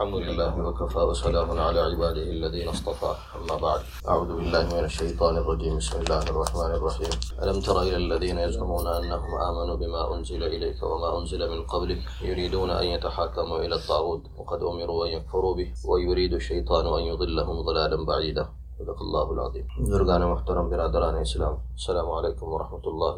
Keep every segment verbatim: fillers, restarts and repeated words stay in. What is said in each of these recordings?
الحمد لله وكفى وسلام على عباده الذين اصطفى أما بعد أعوذ بالله من الشيطان الرجيم بسم الله الرحمن الرحيم ألم تر إلى الذين يزعمون أنهم آمنوا بما أنزل إليك وما أنزل من قبلك يريدون أن يتحاكموا إلى الطاغوت وقد أمروا أن يكفروا به ويريد الشيطان أن يضلهم ضلالا بعيدا صدق اللہ العظیم. بزرگان محترم، برادران اسلام، السلام علیکم ورحمۃ اللہ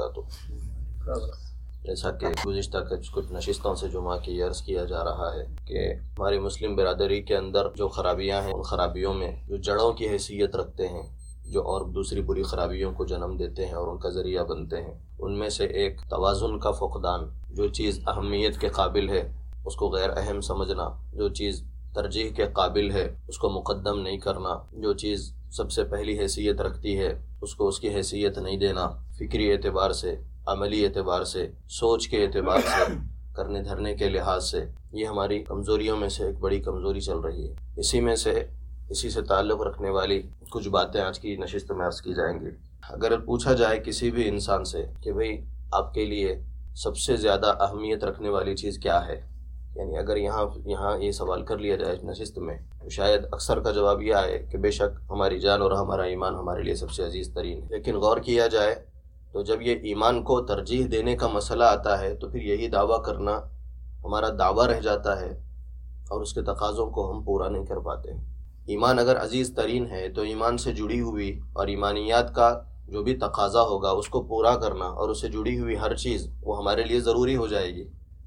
وبرکاتہ. جیسا کہ گزشتہ کچھ نشستوں سے جمعہ کی عرض کیا جا رہا ہے کہ ہماری مسلم برادری کے اندر جو خرابیاں ہیں، ان خرابیوں میں جو جڑوں کی حیثیت رکھتے ہیں، جو اور دوسری بری خرابیوں کو جنم دیتے ہیں اور ان کا ذریعہ بنتے ہیں، ان میں سے ایک توازن کا فقدان. جو چیز اہمیت کے قابل ہے اس کو غیر اہم سمجھنا، جو چیز ترجیح کے قابل ہے اس کو مقدم نہیں کرنا، جو چیز سب سے پہلی حیثیت رکھتی ہے اس کو اس کی حیثیت نہیں دینا. فکری اعتبار سے، عملی اعتبار سے، سوچ کے اعتبار سے، کرنے دھرنے کے لحاظ سے یہ ہماری کمزوریوں میں سے ایک بڑی کمزوری چل رہی ہے. اسی میں سے اسی سے تعلق رکھنے والی کچھ باتیں آج کی نشست میں عرض کی جائیں گی. اگر پوچھا جائے کسی بھی انسان سے کہ بھئی آپ کے لیے سب سے زیادہ اہمیت رکھنے والی چیز کیا ہے، یعنی اگر یہاں یہاں یہ سوال کر لیا جائے نشست میں، تو شاید اکثر کا جواب یہ آئے کہ بے شک ہماری جان اور ہمارا ایمان ہمارے لیے سب سے عزیز ترین ہے. لیکن غور کیا جائے تو جب یہ ایمان کو ترجیح دینے کا مسئلہ آتا ہے تو پھر یہی دعویٰ کرنا ہمارا دعویٰ رہ جاتا ہے اور اس کے تقاضوں کو ہم پورا نہیں کر پاتے. ایمان اگر عزیز ترین ہے تو ایمان سے جڑی ہوئی اور ایمانیات کا جو بھی تقاضا ہوگا اس کو پورا کرنا اور اس سے جڑی ہوئی ہر چیز وہ ہمارے لیے ضروری ہو جائے گی،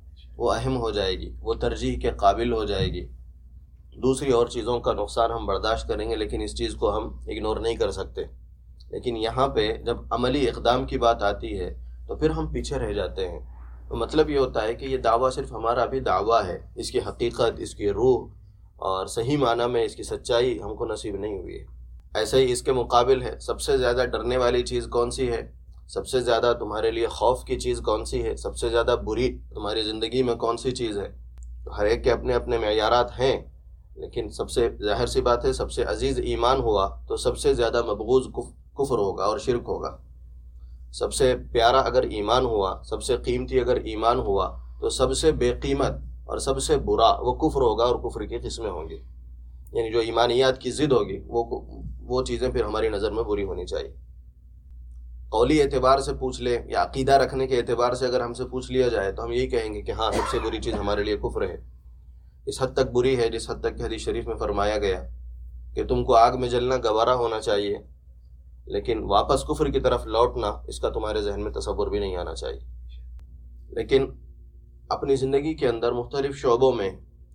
وہ اہم ہو جائے گی، وہ ترجیح کے قابل ہو جائے گی. دوسری اور چیزوں کا نقصان ہم برداشت کریں گے لیکن اس چیز کو ہم اگنور نہیں کر سکتے. لیکن یہاں پہ جب عملی اقدام کی بات آتی ہے تو پھر ہم پیچھے رہ جاتے ہیں. تو مطلب یہ ہوتا ہے کہ یہ دعویٰ صرف ہمارا ابھی دعویٰ ہے، اس کی حقیقت، اس کی روح اور صحیح معنی میں اس کی سچائی ہم کو نصیب نہیں ہوئی ہے. ایسے ہی اس کے مقابل ہے، سب سے زیادہ ڈرنے والی چیز کون سی ہے، سب سے زیادہ تمہارے لیے خوف کی چیز کون سی ہے، سب سے زیادہ بری تمہاری زندگی میں کون سی چیز ہے. ہر ایک کے اپنے اپنے معیارات ہیں، لیکن سب سے ظاہر سی بات ہے سب سے عزیز ایمان ہوا تو سب سے زیادہ مبغوض کفر ہوگا اور شرک ہوگا. سب سے پیارا اگر ایمان ہوا، سب سے قیمتی اگر ایمان ہوا تو سب سے بے قیمت اور سب سے برا وہ کفر ہوگا اور کفر کی قسمیں ہوں گی. یعنی جو ایمانیات کی ضد ہوگی وہ وہ چیزیں پھر ہماری نظر میں بری ہونی چاہیے. قولی اعتبار سے پوچھ لے یا عقیدہ رکھنے کے اعتبار سے اگر ہم سے پوچھ لیا جائے تو ہم یہی کہیں گے کہ ہاں سب سے بری چیز ہمارے لیے کفر ہے. اس حد تک بری ہے جس حد تک کہ حدیث شریف میں فرمایا گیا کہ تم کو آگ میں جلنا گوارا ہونا چاہیے لیکن واپس کفر کی طرف لوٹنا اس کا تمہارے ذہن میں تصور بھی نہیں آنا چاہیے. لیکن اپنی زندگی کے اندر مختلف شعبوں میں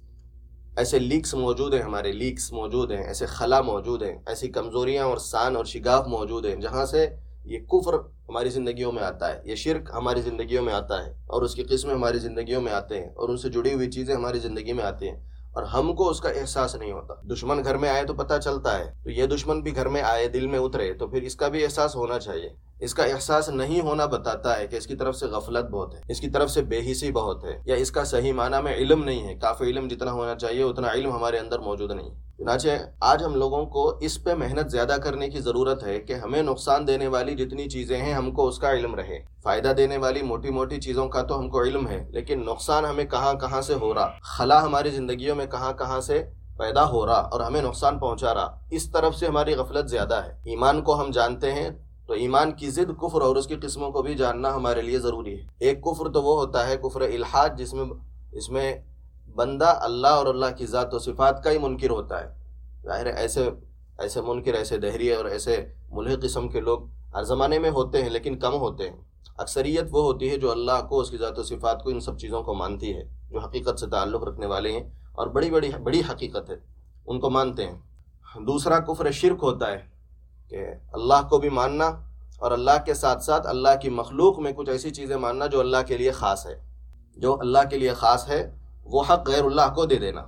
ایسے لیکس موجود ہیں، ہمارے لیکس موجود ہیں، ایسے خلا موجود ہیں، ایسی کمزوریاں اور سان اور شگاف موجود ہیں جہاں سے یہ کفر ہماری زندگیوں میں آتا ہے، یہ شرک ہماری زندگیوں میں آتا ہے اور اس کی قسمیں ہماری زندگیوں میں آتے ہیں اور ان سے جڑی ہوئی چیزیں ہماری زندگی میں آتی ہیں اور ہم کو اس کا احساس نہیں ہوتا. دشمن گھر میں آئے تو پتہ چلتا ہے، تو یہ دشمن بھی گھر میں آئے، دل میں اترے تو پھر اس کا بھی احساس ہونا چاہیے. اس کا احساس نہیں ہونا بتاتا ہے کہ اس کی طرف سے غفلت بہت ہے، اس کی طرف سے بے حسی بہت ہے، یا اس کا صحیح معنی میں علم نہیں ہے. کافی علم جتنا ہونا چاہیے اتنا علم ہمارے اندر موجود نہیں. چنانچہ آج ہم لوگوں کو اس پہ محنت زیادہ کرنے کی ضرورت ہے کہ ہمیں نقصان دینے والی جتنی چیزیں ہیں ہم کو اس کا علم رہے. فائدہ دینے والی موٹی موٹی چیزوں کا تو ہم کو علم ہے، لیکن نقصان ہمیں کہاں کہاں سے ہو رہا، خلا ہماری زندگیوں میں کہاں کہاں سے پیدا ہو رہا اور ہمیں نقصان پہنچا رہا، اس طرف سے ہماری غفلت زیادہ ہے. ایمان کو ہم جانتے ہیں تو ایمان کی ضد کفر اور اس کی قسموں کو بھی جاننا ہمارے لیے ضروری ہے. ایک کفر تو وہ ہوتا ہے کفر الحاد، جس میں اس میں بندہ اللہ اور اللہ کی ذات و صفات کا ہی منکر ہوتا ہے. ظاہر ہے ایسے ایسے منکر، ایسے دہریے اور ایسے ملحد قسم کے لوگ ہر زمانے میں ہوتے ہیں لیکن کم ہوتے ہیں. اکثریت وہ ہوتی ہے جو اللہ کو، اس کی ذات و صفات کو، ان سب چیزوں کو مانتی ہے، جو حقیقت سے تعلق رکھنے والے ہیں اور بڑی بڑی بڑی حقیقت ہے ان کو مانتے ہیں. دوسرا کفر شرک ہوتا ہے کہ اللہ کو بھی ماننا اور اللہ کے ساتھ ساتھ اللہ کی مخلوق میں کچھ ایسی چیزیں ماننا جو اللہ کے لیے خاص ہے. جو اللہ کے لیے خاص ہے وہ حق غیر اللہ کو دے دینا،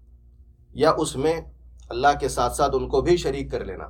یا اس میں اللہ کے ساتھ ساتھ ان کو بھی شریک کر لینا،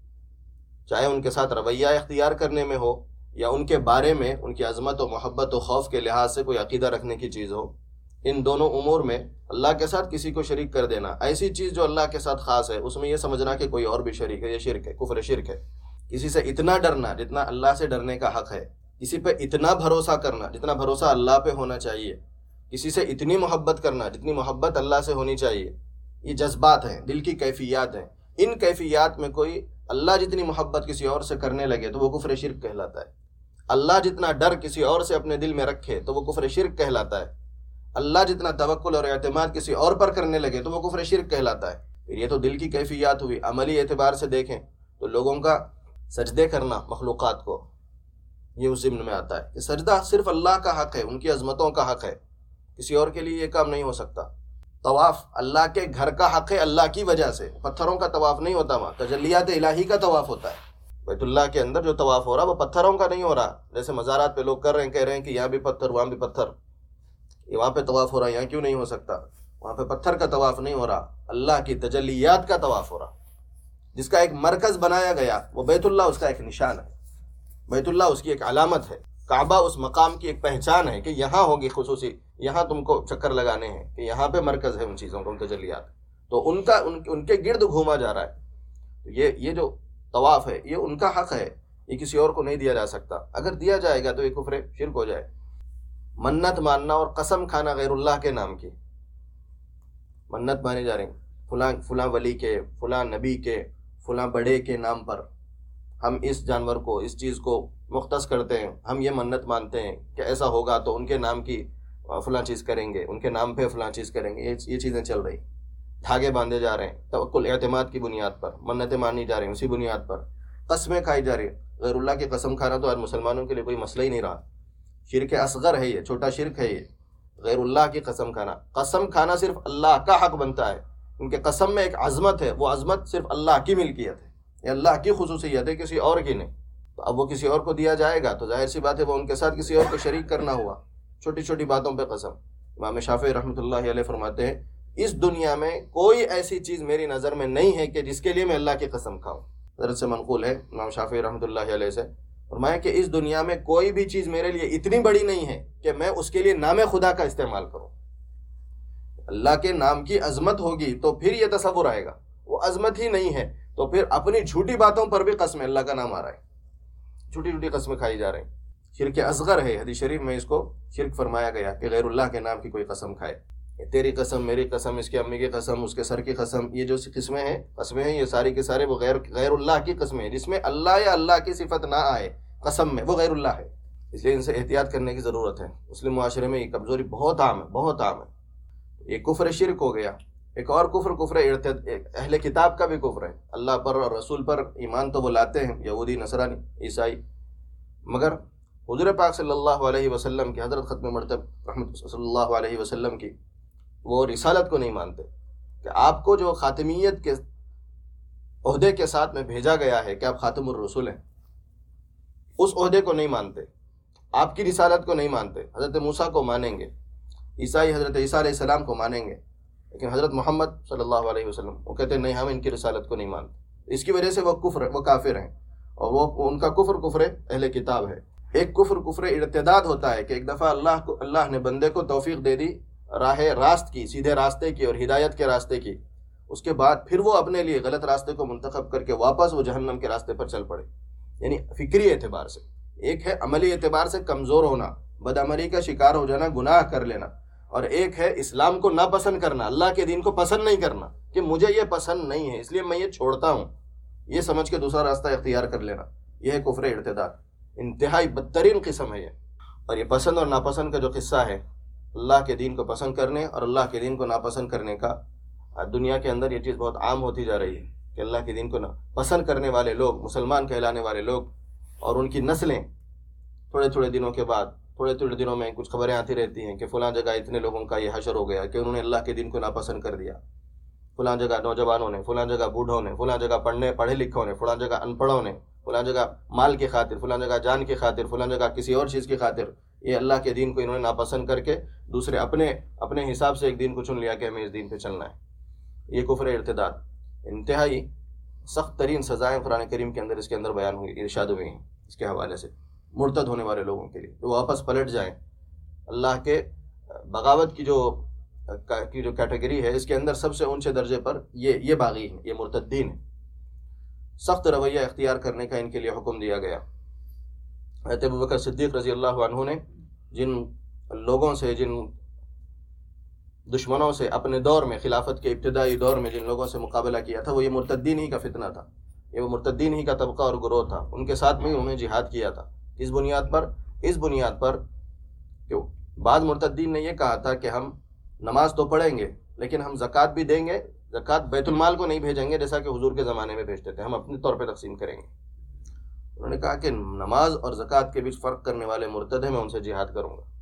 چاہے ان کے ساتھ رویہ اختیار کرنے میں ہو یا ان کے بارے میں ان کی عظمت و محبت و خوف کے لحاظ سے کوئی عقیدہ رکھنے کی چیز ہو. ان دونوں امور میں اللہ کے ساتھ کسی کو شریک کر دینا، ایسی چیز جو اللہ کے ساتھ خاص ہے اس میں یہ سمجھنا کہ کوئی اور بھی شریک ہے، یہ شرک ہے، کفر شرک ہے. کسی سے اتنا ڈرنا جتنا اللہ سے ڈرنے کا حق ہے، کسی پہ اتنا بھروسہ کرنا جتنا بھروسہ اللہ پہ ہونا چاہیے، کسی سے اتنی محبت کرنا جتنی محبت اللہ سے ہونی چاہیے، یہ جذبات ہیں، دل کی کیفیات ہیں۔ ان کیفیات میں کوئی اللہ جتنی محبت کسی اور سے کرنے لگے تو وہ کفر شرک کہلاتا ہے۔ اللہ جتنا ڈر کسی اور سے اپنے دل میں رکھے تو وہ کفر شرک کہلاتا ہے۔ اللہ جتنا توکل اور اعتماد کسی اور پر کرنے لگے تو وہ کفر شرک کہلاتا ہے۔ پھر یہ تو دل کی کیفیات ہوئی۔ عملی اعتبار سے دیکھیں تو لوگوں کا سجدے کرنا مخلوقات کو، یہ اس ضمن میں آتا ہے کہ سجدہ صرف اللہ کا حق ہے، ان کی عظمتوں کا حق ہے، کسی اور کے لیے یہ کام نہیں ہو سکتا۔ طواف اللہ کے گھر کا حق ہے، اللہ کی وجہ سے، پتھروں کا طواف نہیں ہوتا، وہاں تجلیات الہی کا طواف ہوتا ہے۔ بیت اللہ کے اندر جو طواف ہو رہا وہ پتھروں کا نہیں ہو رہا، جیسے مزارات پہ لوگ کر رہے ہیں، کہہ رہے ہیں کہ یہاں بھی پتھر وہاں بھی پتھر، یہ وہاں پہ طواف ہو رہا ہے یہاں کیوں نہیں ہو سکتا؟ وہاں پہ پتھر کا طواف نہیں ہو رہا، اللہ کی تجلیات کا طواف ہو رہا، جس کا ایک مرکز بنایا گیا، وہ بیت اللہ اس کا ایک نشان ہے، بیت اللہ اس کی ایک علامت ہے، کعبہ اس مقام کی ایک پہچان ہے کہ یہاں ہوگی خصوصی، یہاں تم کو چکر لگانے ہیں کہ یہاں پہ مرکز ہے ان چیزوں کا، ان تجلیات، تو ان کا ان, ان کے گرد گھوما جا رہا ہے۔ تو یہ یہ جو طواف ہے یہ ان کا حق ہے، یہ کسی اور کو نہیں دیا جا سکتا۔ اگر دیا جائے گا تو یہ کفر شرک ہو جائے۔ منت ماننا اور قسم کھانا غیر اللہ کے نام کی، منت مانے جا رہے ہیں فلاں فلاں ولی کے، فلاں نبی کے، فلاں بڑے کے نام پر، ہم اس جانور کو، اس چیز کو مختص کرتے ہیں، ہم یہ منت مانتے ہیں کہ ایسا ہوگا تو ان کے نام کی فلاں چیز کریں گے، ان کے نام پہ فلاں چیز کریں گے، یہ یہ چیزیں چل رہی، دھاگے باندھے جا رہے ہیں توکل اعتماد کی بنیاد پر، منتیں مانی جا رہی ہیں اسی بنیاد پر، قسمیں کھائی جا رہی ہیں۔ غیر اللہ کی قسم کھانا تو آج مسلمانوں کے لیے کوئی مسئلہ ہی نہیں رہا، شرک اصغر ہے، یہ چھوٹا شرک ہے، یہ غیر اللہ کی قسم کھانا۔ قسم کھانا صرف اللہ کا حق بنتا ہے، کیونکہ قسم میں ایک عظمت ہے، وہ عظمت صرف اللہ کی ملکیت ہے، یہ اللہ کی خصوصیت ہے، کسی اور کی نہیں۔ تو اب وہ کسی اور کو دیا جائے گا تو ظاہر سی بات ہے وہ ان کے ساتھ کسی اور کو شریک کرنا ہوا، چھوٹی چھوٹی باتوں پہ قسم۔ امام شافعی رحمۃ اللہ علیہ فرماتے ہیں اس دنیا میں کوئی ایسی چیز میری نظر میں نہیں ہے کہ جس کے لیے میں اللہ کی قسم کھاؤں۔ حضرت سے منقول ہے امام شافعی رحمۃ اللہ علیہ سے، فرمایا کہ اس دنیا میں کوئی بھی چیز میرے لیے اتنی بڑی نہیں ہے کہ میں اس کے لیے نام خدا کا استعمال کروں۔ اللہ کے نام کی عظمت ہوگی تو پھر یہ تصور آئے گا، وہ عظمت ہی نہیں ہے تو پھر اپنی جھوٹی باتوں پر بھی قسم، اللہ کا نام آ رہا ہے، جھوٹی جھوٹی قسمیں کھائی جا رہے ہیں۔ شرک اصغر ہے، حدیث شریف میں اس کو شرک فرمایا گیا کہ غیر اللہ کے نام کی کوئی قسم کھائے، تیری قسم، میری قسم، اس کی امی کی قسم، اس کے سر کی قسم، یہ جو قسمیں ہیں قسمیں ہیں یہ ساری کے سارے وہ غیر غیر اللہ کی قسمیں ہیں، جس میں اللہ یا اللہ کی صفت نہ آئے قسم میں، وہ غیر اللہ ہے۔ اس لیے ان سے احتیاط کرنے کی ضرورت ہے۔ مسلم معاشرے میں یہ کمزوری بہت عام ہے، بہت عام ہے۔ یہ کفر شرک ہو گیا۔ ایک اور کفر کفر ارتد اہل کتاب کا بھی کفر ہے، اللہ پر اور رسول پر ایمان تو وہ لاتے ہیں، یہودی، نصرانی، عیسائی، مگر حضور پاک صلی اللہ علیہ وسلم کی، حضرت ختم مرتب رحمت صلی اللہ علیہ وسلم کی وہ رسالت کو نہیں مانتے کہ آپ کو جو خاتمیت کے عہدے کے ساتھ میں بھیجا گیا ہے کہ آپ خاتم الرسول ہیں، اس عہدے کو نہیں مانتے، آپ کی رسالت کو نہیں مانتے۔ حضرت موسیٰ کو مانیں گے، عیسائی حضرت عیسیٰ علیہ السلام کو مانیں گے، لیکن حضرت محمد صلی اللہ علیہ وسلم وہ کہتے ہیں نہیں، ہم ان کی رسالت کو نہیں مانتے۔ اس کی وجہ سے وہ کفر وہ کافر ہیں، اور وہ ان کا کفر کفر اہل کتاب ہے۔ ایک کفر کفر ارتداد ہوتا ہے کہ ایک دفعہ اللہ کو اللہ نے بندے کو توفیق دے دی راہ راست کی، سیدھے راستے کی اور ہدایت کے راستے کی، اس کے بعد پھر وہ اپنے لیے غلط راستے کو منتخب کر کے واپس وہ جہنم کے راستے پر چل پڑے۔ یعنی فکری اعتبار سے ایک ہے، عملی اعتبار سے کمزور ہونا، بدعملی کا شکار ہو جانا، گناہ کر لینا، اور ایک ہے اسلام کو ناپسند کرنا، اللہ کے دین کو پسند نہیں کرنا کہ مجھے یہ پسند نہیں ہے اس لیے میں یہ چھوڑتا ہوں، یہ سمجھ کے دوسرا راستہ اختیار کر لینا، یہ ہے کفر ارتداد۔ انتہائی بدترین قسم ہے یہ۔ اور یہ پسند اور ناپسند کا جو قصہ ہے، اللہ کے دین کو پسند کرنے اور اللہ کے دین کو ناپسند کرنے کا، دنیا کے اندر یہ چیز بہت عام ہوتی جا رہی ہے کہ اللہ کے دین کو پسند کرنے والے لوگ، مسلمان کہلانے والے لوگ اور ان کی نسلیں تھوڑے تھوڑے دنوں کے بعد، تھوڑے تھوڑے دنوں میں کچھ خبریں آتی رہتی ہیں کہ فلاں جگہ اتنے لوگوں کا یہ حشر ہو گیا کہ انہوں نے اللہ کے دین کو ناپسند کر دیا، فلاں جگہ نوجوانوں نے، فلاں جگہ بوڑھوں نے، فلاں جگہ پڑھنے پڑھے لکھوں نے، فلاں جگہ ان پڑھوں نے، فلاں جگہ مال کی خاطر، فلاں جگہ جان کی خاطر، فلاں جگہ کسی اور چیز کی خاطر، یہ اللہ کے دین کو انہوں نے ناپسند کر کے دوسرے اپنے اپنے حساب سے ایک دین کو چن لیا کہ ہمیں اس دین پہ چلنا ہے۔ یہ کفر ارتداد، انتہائی سخت ترین سزائیں قرآن کریم کے اندر اس کے اندر بیان ہوئی، ارشاد ہوئی ہیں اس کے حوالے سے مرتد ہونے والے لوگوں کے لیے، جو واپس پلٹ جائیں۔ اللہ کے بغاوت کی جو کی جو کیٹیگری ہے، اس کے اندر سب سے اونچے درجے پر یہ یہ باغی ہیں، یہ مرتدین ہیں۔ سخت رویہ اختیار کرنے کا ان کے لیے حکم دیا گیا۔ حضرت ابوبکر صدیق رضی اللہ عنہ نے جن لوگوں سے، جن دشمنوں سے اپنے دور میں، خلافت کے ابتدائی دور میں جن لوگوں سے مقابلہ کیا تھا، وہ یہ مرتدین ہی کا فتنہ تھا، یہ وہ مرتدین ہی کا طبقہ اور گروہ تھا، ان کے ساتھ میں انہوں نے جہاد کیا تھا۔ اس بنیاد پر اس بنیاد پر کہ بعض مرتدین نے یہ کہا تھا کہ ہم نماز تو پڑھیں گے لیکن ہم زکوٰۃ بھی دیں گے، زکوٰۃ بیت المال کو نہیں بھیجیں گے جیسا کہ حضور کے زمانے میں بھیجتے تھے، ہم اپنے طور پہ تقسیم کریں گے۔ انہوں نے کہا کہ نماز اور زکوٰۃ کے بیچ فرق کرنے والے مرتد ہیں، میں ان سے جہاد کروں گا۔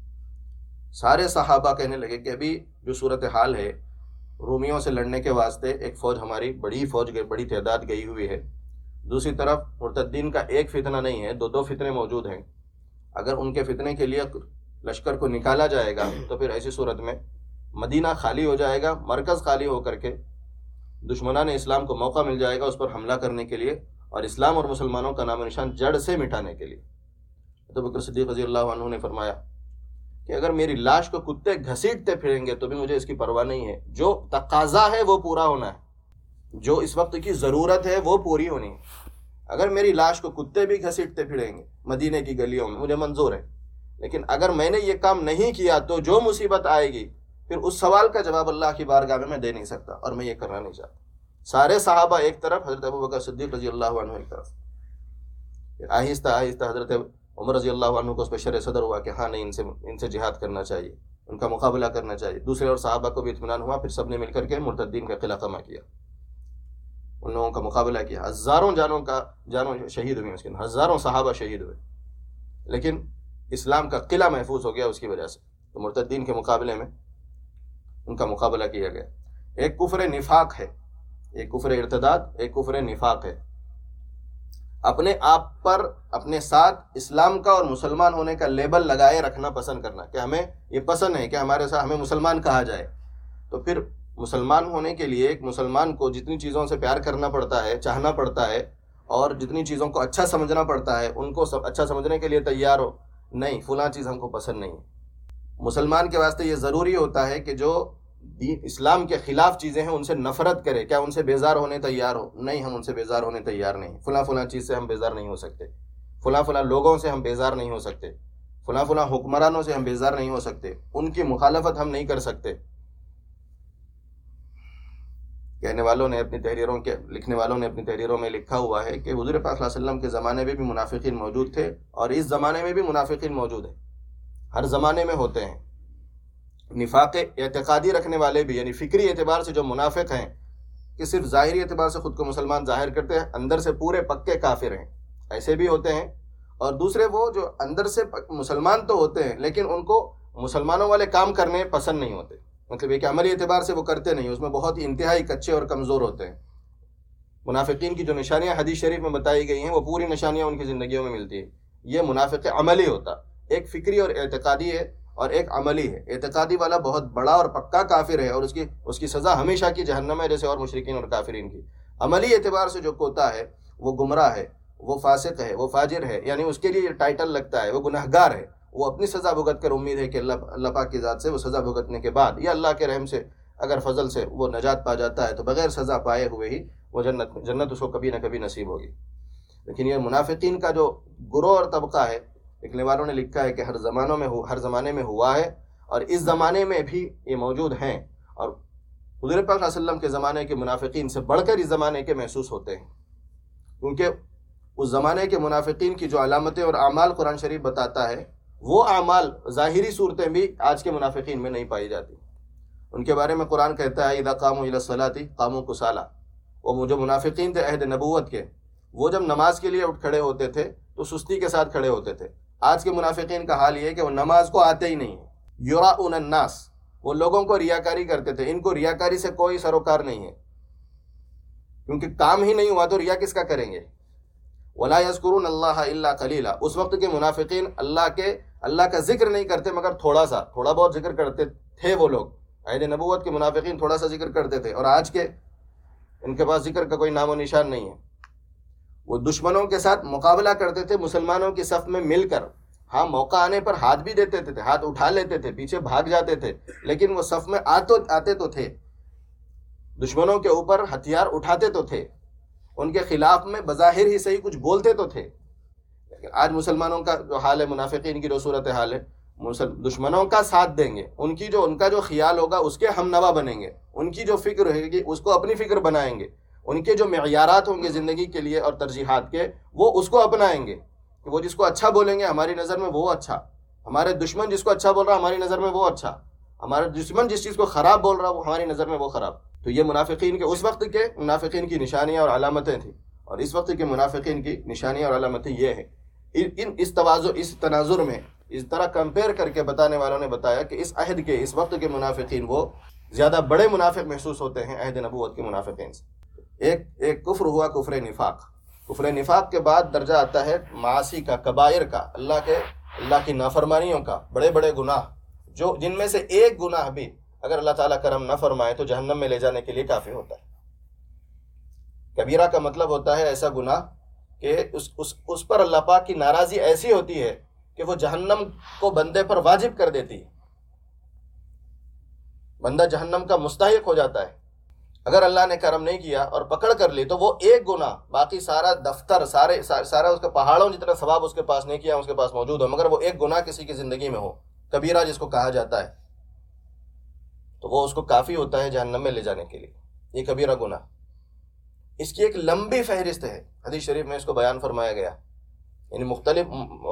سارے صحابہ کہنے لگے کہ ابھی جو صورتحال ہے، رومیوں سے لڑنے کے واسطے ایک فوج، ہماری بڑی فوج گئی، بڑی تعداد گئی ہوئی ہے، دوسری طرف مرتدین کا ایک فتنہ نہیں ہے، دو دو فتنے موجود ہیں، اگر ان کے فتنے کے لیے لشکر کو نکالا جائے گا تو پھر ایسی صورت میں مدینہ خالی ہو جائے گا، مرکز خالی ہو کر کے دشمنان اسلام کو موقع مل جائے گا اس پر حملہ کرنے کے لیے اور اسلام اور مسلمانوں کا نام و نشان جڑ سے مٹانے کے لیے۔ تو ابو بکر صدیق رضی اللہ عنہ نے فرمایا کہ اگر میری لاش کو کتے گھسیٹتے پھریں گے تو بھی مجھے اس کی پرواہ نہیں ہے، جو تقاضا ہے وہ پورا ہونا ہے، جو اس وقت کی ضرورت ہے وہ پوری ہونی ہے۔ اگر میری لاش کو کتے بھی گھسیٹتے پھریں گے مدینے کی گلیوں میں مجھے منظور ہے، لیکن اگر میں نے یہ کام نہیں کیا تو جو مصیبت آئے گی پھر اس سوال کا جواب اللہ کی بارگاہ میں میں دے نہیں سکتا اور میں یہ کرنا نہیں چاہتا۔ سارے صحابہ ایک طرف، حضرت ابو بکر صدیق رضی اللہ عنہ ایک طرف۔ آہستہ آہستہ حضرت عمر رضی اللہ عنہ کو اس پہ شرع صدر ہوا کہ ہاں نہیں، ان سے ان سے جہاد کرنا چاہیے، ان کا مقابلہ کرنا چاہیے۔ دوسرے اور صحابہ کو بھی اطمینان ہوا، پھر سب نے مل کر کے مرتدین کا قلعہ قمع کیا، ان لوگوں کا مقابلہ کیا، ہزاروں جانوں کا جانوں شہید ہوئی، اس کے ہزاروں صحابہ شہید ہوئے، لیکن اسلام کا قلعہ محفوظ ہو گیا اس کی وجہ سے۔ تو مرتدین کے مقابلے میں ان کا مقابلہ کیا گیا۔ ایک کفر نفاق ہے، ایک کفر ارتداد، ایک کفر نفاق ہے، اپنے آپ پر اپنے ساتھ اسلام کا اور مسلمان ہونے کا لیبل لگائے رکھنا پسند کرنا کہ ہمیں یہ پسند ہے کہ ہمارے ساتھ ہمیں مسلمان کہا جائے۔ تو پھر مسلمان ہونے کے لیے ایک مسلمان کو جتنی چیزوں سے پیار کرنا پڑتا ہے، چاہنا پڑتا ہے، اور جتنی چیزوں کو اچھا سمجھنا پڑتا ہے ان کو سب اچھا سمجھنے کے لیے تیار ہو، نہیں فلاں چیز ہم کو پسند نہیں ہے۔ مسلمان کے واسطے یہ ضروری ہوتا ہے کہ جو دین اسلام کے خلاف چیزیں ہیں ان سے نفرت کرے، کیا ان سے بیزار ہونے تیار ہو؟ نہیں، ہم ان سے بیزار ہونے تیار نہیں، فلاں فلاں چیز سے ہم بیزار نہیں ہو سکتے، فلاں فلاں لوگوں سے ہم بیزار نہیں ہو سکتے، فلاں فلاں حکمرانوں سے ہم بیزار نہیں ہو سکتے، ان کی مخالفت ہم نہیں کر سکتے۔ کہنے والوں نے اپنی تحریروں کے لکھنے والوں نے اپنی تحریروں میں لکھا ہوا ہے کہ حضور پاک صلی اللہ علیہ وسلم کے زمانے میں بھی منافقین موجود تھے اور اس زمانے میں بھی منافقین موجود ہیں، ہر زمانے میں ہوتے ہیں۔ نفاق اعتقادی رکھنے والے بھی، یعنی فکری اعتبار سے جو منافق ہیں کہ صرف ظاہری اعتبار سے خود کو مسلمان ظاہر کرتے ہیں، اندر سے پورے پکے کافر ہیں، ایسے بھی ہوتے ہیں۔ اور دوسرے وہ جو اندر سے مسلمان تو ہوتے ہیں لیکن ان کو مسلمانوں والے کام کرنے پسند نہیں ہوتے، مطلب یہ کہ عملی اعتبار سے وہ کرتے نہیں، اس میں بہت ہی انتہائی کچے اور کمزور ہوتے ہیں۔ منافقین کی جو نشانیاں حدیث شریف میں بتائی گئی ہیں وہ پوری نشانیاں ان کی زندگیوں میں ملتی ہیں۔ یہ منافق عملی ہوتا، ایک فکری اور اعتقادی ہے اور ایک عملی ہے۔ اعتقادی والا بہت بڑا اور پکا کافر ہے اور اس کی اس کی سزا ہمیشہ کی جہنم ہے، جیسے اور مشرکین اور کافرین کی۔ عملی اعتبار سے جو کوتا ہے وہ گمراہ ہے، وہ فاسق ہے، وہ فاجر ہے، یعنی اس کے لیے یہ ٹائٹل لگتا ہے، وہ گناہگار ہے، وہ اپنی سزا بھگت کر امید ہے کہ اللہ اللہ پاک کی ذات سے وہ سزا بھگتنے کے بعد یا اللہ کے رحم سے اگر فضل سے وہ نجات پا جاتا ہے تو بغیر سزا پائے ہوئے ہی وہ جنت جنت اس کو کبھی نہ کبھی نصیب ہوگی۔ لیکن یہ منافقین کا جو گروہ اور طبقہ ہے، لکھنے والوں نے لکھا ہے کہ ہر زمانوں میں ہر زمانے میں ہوا ہے اور اس زمانے میں بھی یہ موجود ہیں، اور حضور پاک صلی اللہ علیہ وسلم کے زمانے کے منافقین سے بڑھ کر اس زمانے کے محسوس ہوتے ہیں، کیونکہ اس زمانے کے منافقین کی جو علامتیں اور اعمال قرآن شریف بتاتا ہے وہ اعمال ظاہری صورتیں بھی آج کے منافقین میں نہیں پائی جاتی۔ ان کے بارے میں قرآن کہتا ہے اذا قاموا الی الصلاۃ قاموا کسالی، وہ جو منافقین تھے عہد نبوت کے، وہ جب نماز کے لیے اٹھ کھڑے ہوتے تھے تو سستی کے ساتھ کھڑے ہوتے تھے۔ آج کے منافقین کا حال یہ ہے کہ وہ نماز کو آتے ہی نہیں ہیں، یراؤن الناس، وہ لوگوں کو ریاکاری کرتے تھے، ان کو ریاکاری سے کوئی سروکار نہیں ہے، کیونکہ کام ہی نہیں ہوا تو ریا کس کا کریں گے۔ ولا یذکرون اللہ الا قلیلا، اس وقت کے منافقین اللہ کے اللہ کا ذکر نہیں کرتے مگر تھوڑا سا، تھوڑا بہت ذکر کرتے تھے وہ لوگ۔ عہد نبوت کے منافقین تھوڑا سا ذکر کرتے تھے، اور آج کے ان کے پاس ذکر کا کوئی نام و نشان نہیں ہے۔ وہ دشمنوں کے ساتھ مقابلہ کرتے تھے مسلمانوں کی صف میں مل کر، ہاں موقع آنے پر ہاتھ بھی دیتے تھے، ہاتھ اٹھا لیتے تھے، پیچھے بھاگ جاتے تھے، لیکن وہ صف میں آتے آتے تو تھے، دشمنوں کے اوپر ہتھیار اٹھاتے تو تھے، ان کے خلاف میں بظاہر ہی صحیح کچھ بولتے تو تھے۔ لیکن آج مسلمانوں کا جو حال ہے، منافقین کی جو صورت حال ہے، دشمنوں کا ساتھ دیں گے، ان کی جو ان کا جو خیال ہوگا اس کے ہم نوا بنیں گے، ان کی جو فکر رہے گی اس کو اپنی فکر بنائیں گے، ان کے جو معیارات ہوں گے زندگی کے لیے اور ترجیحات کے وہ اس کو اپنائیں گے، کہ وہ جس کو اچھا بولیں گے ہماری نظر میں وہ اچھا، ہمارے دشمن جس کو اچھا بول رہا ہماری نظر میں وہ اچھا، ہمارا دشمن جس چیز کو خراب بول رہا وہ ہماری نظر میں وہ خراب۔ تو یہ منافقین کے اس وقت کے منافقین کی نشانیاں اور علامتیں تھیں، اور اس وقت کے منافقین کی نشانیاں اور علامتیں یہ ہیں۔ ان اس توازن اس تناظر میں اس طرح کمپیئر کر کے بتانے والوں نے بتایا کہ اس عہد کے اس وقت کے منافقین وہ زیادہ بڑے منافق محسوس ہوتے ہیں عہد نبوت کے منافقین سے۔ ایک ایک کفر ہوا، کفر نفاق۔ کفر نفاق کے بعد درجہ آتا ہے معاصی کا، کبائر کا، اللہ کے اللہ کی نافرمانیوں کا، بڑے بڑے گناہ، جو جن میں سے ایک گناہ بھی اگر اللہ تعالیٰ کرم نہ فرمائے تو جہنم میں لے جانے کے لیے کافی ہوتا ہے۔ کبیرہ کا مطلب ہوتا ہے ایسا گناہ کہ اس اس اس پر اللہ پاک کی ناراضی ایسی ہوتی ہے کہ وہ جہنم کو بندے پر واجب کر دیتی ہے، بندہ جہنم کا مستحق ہو جاتا ہے۔ اگر اللہ نے کرم نہیں کیا اور پکڑ کر لی تو وہ ایک گناہ، باقی سارا دفتر، سارے سارا اس کا پہاڑوں جتنا ثواب اس کے پاس نہیں کیا اس کے پاس موجود ہو، مگر وہ ایک گناہ کسی کی زندگی میں ہو، کبیرہ جس کو کہا جاتا ہے، تو وہ اس کو کافی ہوتا ہے جہنم میں لے جانے کے لیے۔ یہ کبیرہ گناہ، اس کی ایک لمبی فہرست ہے، حدیث شریف میں اس کو بیان فرمایا گیا، یعنی مختلف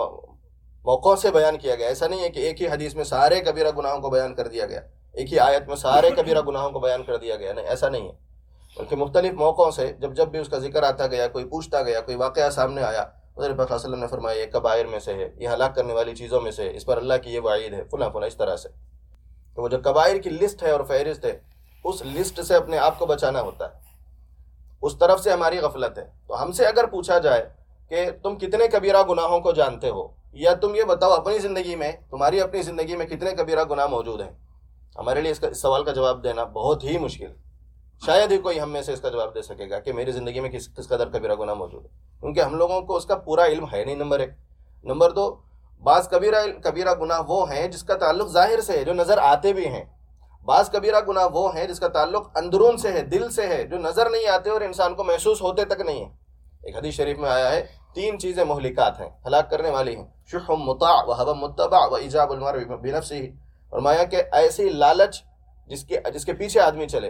موقعوں سے بیان کیا گیا۔ ایسا نہیں ہے کہ ایک ہی حدیث میں سارے کبیرہ گناہوں کو بیان کر دیا گیا، ایک ہی آیت میں سارے کبیرہ گناہوں کو بیان کر دیا گیا، نہیں، ایسا نہیں ہے، بلکہ مختلف موقعوں سے جب جب بھی اس کا ذکر آتا گیا، کوئی پوچھتا گیا، کوئی واقعہ سامنے آیا، حضور پاک صلی اللہ علیہ وسلم نے فرمایا یہ کبائر میں سے ہے، یہ ہلاک کرنے والی چیزوں میں سے، اس پر اللہ کی یہ وعید ہے، فلاں فلاں، اس طرح سے۔ تو وہ جو کبائر کی لسٹ ہے اور فہرست ہے، اس لسٹ سے اپنے آپ کو بچانا ہوتا ہے، اس طرف سے ہماری غفلت ہے۔ تو ہم سے اگر پوچھا جائے کہ تم کتنے کبیرہ گناہوں کو جانتے ہو، یا تم یہ بتاؤ اپنی زندگی میں، تمہاری اپنی زندگی میں کتنے کبیرہ گناہ موجود ہیں، ہمارے لیے اس کا اس سوال کا جواب دینا بہت ہی مشکل، شاید ہی کوئی ہم میں سے اس کا جواب دے سکے گا کہ میری زندگی میں کس کس قدر کبیرہ گناہ موجود ہے، کیونکہ ہم لوگوں کو اس کا پورا علم ہے نہیں، نمبر ایک۔ نمبر دو، بعض کبیرہ کبیرہ گناہ وہ ہیں جس کا تعلق ظاہر سے ہے، جو نظر آتے بھی ہیں، بعض کبیرہ گناہ وہ ہیں جس کا تعلق اندرون سے ہے، دل سے ہے، جو نظر نہیں آتے اور انسان کو محسوس ہوتے تک نہیں ہے۔ ایک حدیث شریف میں آیا ہے تین چیزیں مہلکات ہیں، ہلاک کرنے والی ہیں، شح مطاع وہوى متبع وایجاب المرء بنفسه، فرمایا کہ ایسی لالچ جس کے جس کے پیچھے آدمی چلے،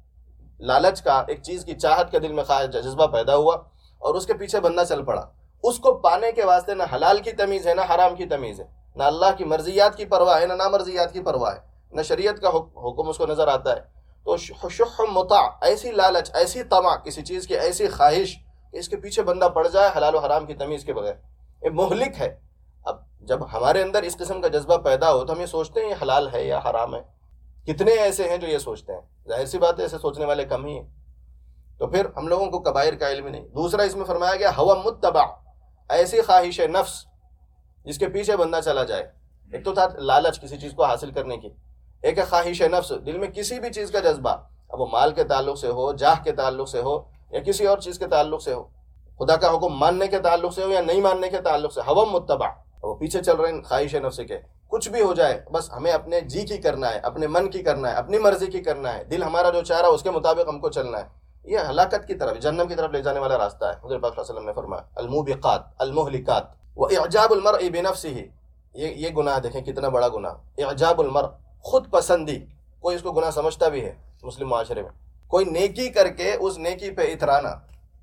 لالچ کا، ایک چیز کی چاہت کے دل میں خواہش جذبہ پیدا ہوا اور اس کے پیچھے بندہ چل پڑا، اس کو پانے کے واسطے نہ حلال کی تمیز ہے نہ حرام کی تمیز ہے، نہ اللہ کی مرضیات کی پرواہ ہے نہ نامرضیات کی پرواہ ہے، نہ شریعت کا حکم اس کو نظر آتا ہے۔ تو شح مطاع، ایسی لالچ، ایسی طمع، کسی چیز کی ایسی خواہش کہ اس کے پیچھے بندہ پڑ جائے حلال و حرام کی تمیز کے بغیر، یہ مہلک ہے۔ اب جب ہمارے اندر اس قسم کا جذبہ پیدا ہو تو ہم یہ سوچتے ہیں یہ حلال ہے یا حرام ہے، کتنے ایسے ہیں جو یہ سوچتے ہیں، ظاہر سی بات ہے ایسے سوچنے والے کم ہی ہیں، تو پھر ہم لوگوں کو کبائر کا علم نہیں۔ دوسرا اس میں فرمایا گیا ہوا متبع، ایسی خواہش نفس جس کے پیچھے بندہ چلا جائے۔ ایک تو تھا لالچ کسی چیز کو حاصل کرنے کی، ایک ہے خواہش نفس، دل میں کسی بھی چیز کا جذبہ، اب وہ مال کے تعلق سے ہو، جاہ کے تعلق سے ہو، یا کسی اور چیز کے تعلق سے ہو، خدا کا حکم ماننے کے تعلق سے ہو یا نہیں ماننے کے تعلق سے، ہوا متبع، وہ پیچھے چل رہے ہیں خواہش نفس کے، کچھ بھی ہو جائے بس ہمیں اپنے جی کی کرنا ہے، اپنے من کی کرنا ہے، اپنی مرضی کی کرنا ہے، دل ہمارا جو چاہ رہا ہے اس کے مطابق ہم کو چلنا ہے۔ یہ ہلاکت کی طرف، جہنم کی طرف لے جانے والا راستہ ہے۔ حضور پاک صلی اللہ علیہ وسلم نے فرمایا الموبقات، المہلکات، واعجاب المرء بنفسہ، یہ یہ گناہ دیکھیں کتنا بڑا گناہ، اعجاب المرء، خود پسندی، کوئی اس کو گناہ سمجھتا بھی ہے مسلم معاشرے میں، کوئی نیکی کر کے اس نیکی پہ اترانا،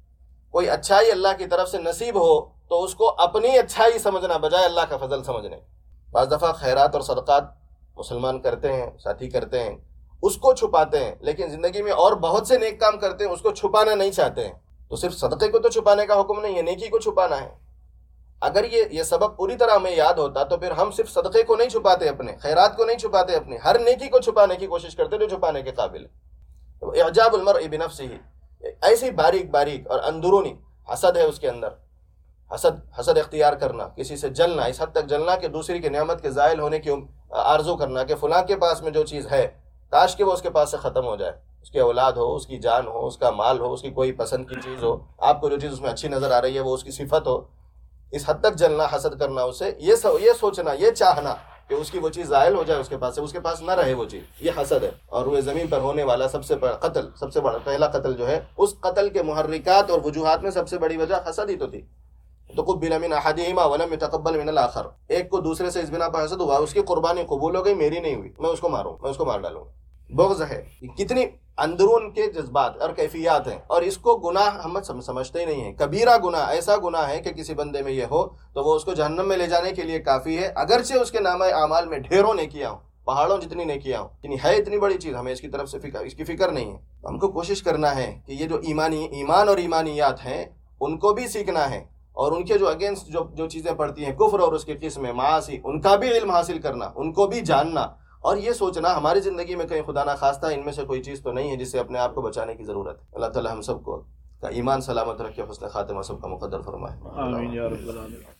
کوئی اچھائی اللہ کی طرف سے نصیب ہو تو اس کو اپنی اچھائی سمجھنا بجائے اللہ کا فضل سمجھنے۔ بعض دفعہ خیرات اور صدقات مسلمان کرتے ہیں، ساتھی کرتے ہیں، اس کو چھپاتے ہیں، لیکن زندگی میں اور بہت سے نیک کام کرتے ہیں، اس کو چھپانا نہیں چاہتے ہیں۔ تو صرف صدقے کو تو چھپانے کا حکم نہیں ہے، نیکی کو چھپانا ہے۔ اگر یہ یہ سبق پوری طرح ہمیں یاد ہوتا تو پھر ہم صرف صدقے کو نہیں چھپاتے، اپنے خیرات کو نہیں چھپاتے، اپنے ہر نیکی کو چھپانے کی کوشش کرتے جو چھپانے کے قابل ہے۔ تو اعجاب المرء بنفسہ، ایسی باریک باریک اور اندرونی حسد ہے اس کے اندر، حسد حسد اختیار کرنا، کسی سے جلنا، اس حد تک جلنا کہ دوسری کی نعمت کے زائل ہونے کی آرزو کرنا کہ فلاں کے پاس میں جو چیز ہے کاش کہ وہ اس کے پاس سے ختم ہو جائے، اس کی اولاد ہو، اس کی جان ہو، اس کا مال ہو، اس کی کوئی پسند کی چیز ہو، آپ کو جو چیز اس میں اچھی نظر آ رہی ہے وہ اس کی صفت ہو، اس حد تک جلنا، حسد کرنا اسے، یہ سو یہ سوچنا، یہ چاہنا کہ اس کی وہ چیز زائل ہو جائے اس کے پاس سے، اس کے پاس نہ رہے وہ چیز، یہ حسد ہے۔ اور وہ زمین پر ہونے والا سب سے بڑا قتل، سب سے بڑا پہلا قتل جو ہے، اس قتل کے محرکات اور وجوہات میں سب سے بڑی وجہ حسد ہی تو تھی تقبل من احدهما ولم يتقبل من الاخر، ایک کو دوسرے سے اس بنا پر حسد ہوا اس کی قربانی قبول ہو گئی، میری نہیں ہوئی، میں اس کو ماروں، میں اس کو مار ڈالوں۔ بغض ہے، کتنی اندرون کے جذبات اور کیفیات ہیں، اور اس کو گناہ ہم سمجھتے ہی نہیں ہیں۔ کبیرہ گناہ ایسا گناہ ہے کہ کسی بندے میں یہ ہو تو وہ اس کو جہنم میں لے جانے کے لیے کافی ہے، اگرچہ اس کے نامہ اعمال میں ڈھیروں نیکیاں ہوں، پہاڑوں جتنی نیکیاں ہوں، یعنی ہے اتنی بڑی چیز، ہمیں اس کی طرف سے فکر اس کی فکر نہیں ہے۔ ہم کو کوشش کرنا ہے کہ یہ جو ایمانی ایمان اور ایمانیات ہیں ان کو بھی سیکھنا ہے، اور ان کے جو اگینسٹ جو جو چیزیں پڑتی ہیں، کفر اور اس کی قسم معاصی، ان کا بھی علم حاصل کرنا، ان کو بھی جاننا، اور یہ سوچنا ہماری زندگی میں کہیں خدا نہ خواستہ ان میں سے کوئی چیز تو نہیں ہے جس سے اپنے آپ کو بچانے کی ضرورت ہے۔ اللہ تعالی ہم سب کو کا ایمان سلامت رکھے، حسن خاتمہ سب کا مقدر فرمائے۔ آمین یا رب العالمین۔